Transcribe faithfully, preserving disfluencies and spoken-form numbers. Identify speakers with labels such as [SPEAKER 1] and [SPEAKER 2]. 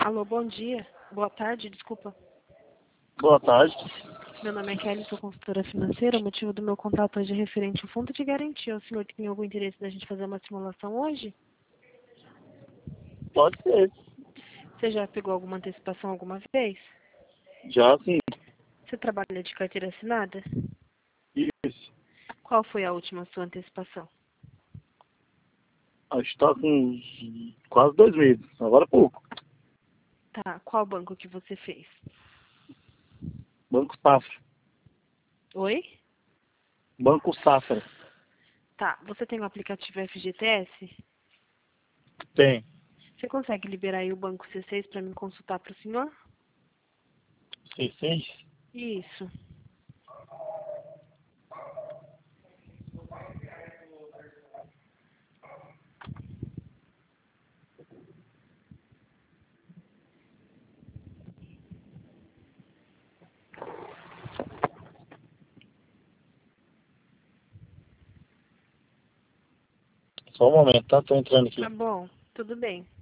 [SPEAKER 1] Alô, bom dia. Boa tarde, desculpa.
[SPEAKER 2] Boa tarde.
[SPEAKER 1] Meu nome é Kelly, sou consultora financeira. O motivo do meu contato hoje é referente ao fundo de garantia. O senhor tem algum interesse da gente fazer uma simulação hoje?
[SPEAKER 2] Pode ser.
[SPEAKER 1] Você já pegou alguma antecipação alguma vez?
[SPEAKER 2] Já sim.
[SPEAKER 1] Você trabalha de carteira assinada?
[SPEAKER 2] Isso.
[SPEAKER 1] Qual foi a última sua antecipação?
[SPEAKER 2] Acho que está com uns quase dois meses. Agora é pouco.
[SPEAKER 1] Tá, qual banco que você fez?
[SPEAKER 2] Banco Safra.
[SPEAKER 1] Oi?
[SPEAKER 2] Banco Safra.
[SPEAKER 1] Tá, você tem o aplicativo F G T S?
[SPEAKER 2] Tem.
[SPEAKER 1] Você consegue liberar aí o banco C seis para mim consultar para o senhor?
[SPEAKER 2] C seis?
[SPEAKER 1] Isso.
[SPEAKER 2] Só um momento, tá? Tô entrando aqui.
[SPEAKER 1] Tá bom, tudo bem.